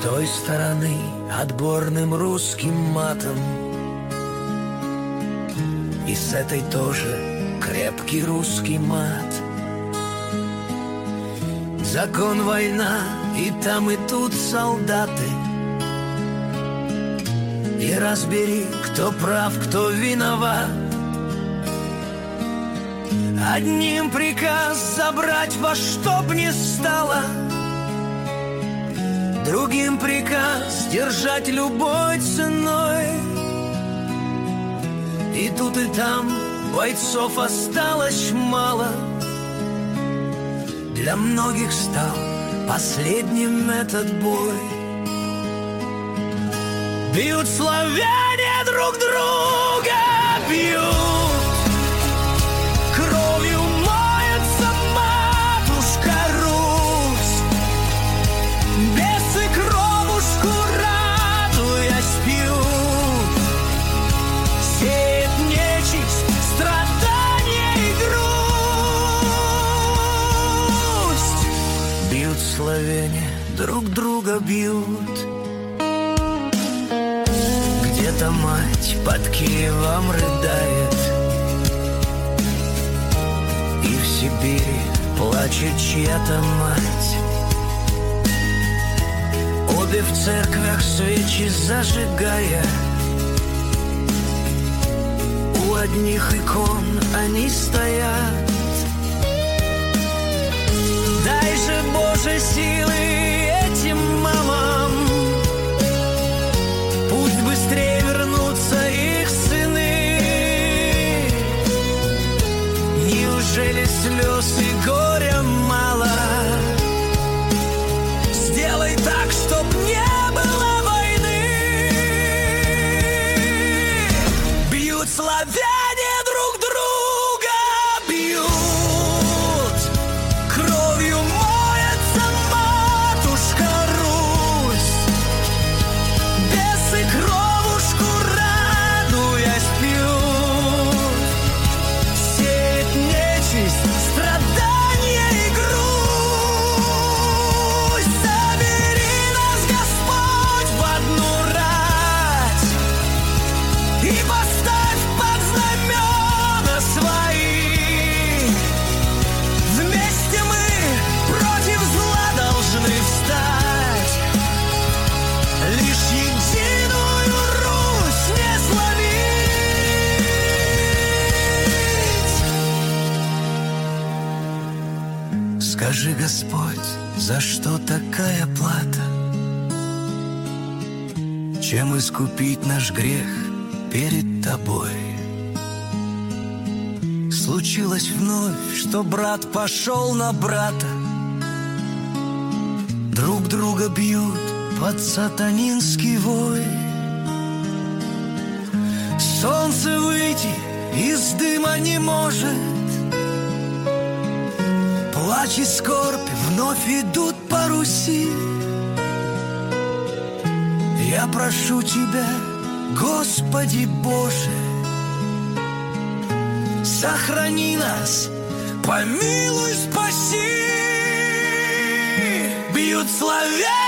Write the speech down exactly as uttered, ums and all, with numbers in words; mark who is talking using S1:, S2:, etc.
S1: той стороны отборным русским матом, и с этой тоже крепкий русский мат. Закон, война, и там, и тут солдаты. И разбери, кто прав, кто виноват. Одним приказ забрать во что б ни стало, другим приказ держать любой ценой. И тут и там бойцов осталось мало. Для многих стал последним этот бой. Бьют славяне друг друга, бьют. Кровью моется матушка Русь. Бесы кровушку радуясь пьют. Сеет нечисть, страдания и грусть. Бьют славяне, друг друга бьют. Где-то мать под Киевом рыдает, и в Сибири плачет чья-то мать. Обе в церквях свечи зажигая, у одних икон они стоят. Дай же, Боже, силы этим мамам, пусть быстрее вернутся их сыны. Неужели слез и горя мало? Сделай так, чтоб не было войны. Бьют славяне друг друга, бьют. Кровью моется матушка Русь. Бесы кровушку радуясь пьют. Сеет нечисть, страдания и грусть. Собери нас, Господь, в одну рать и поставь под знамена свои. Вместе мы против зла должны встать. Лишь единую Русь не сломить. Скажи, Господь, за что такая плата? Чем искупить наш грех перед Тобой? Случилось вновь, что брат пошел на брата. Друг друга бьют под сатанинский вой. Солнце выйти из дыма не может. Плач и скорбь вновь идут по Руси. Я прошу Тебя, Господи Боже, сохрани нас, помилуй, спаси. Бьют славяне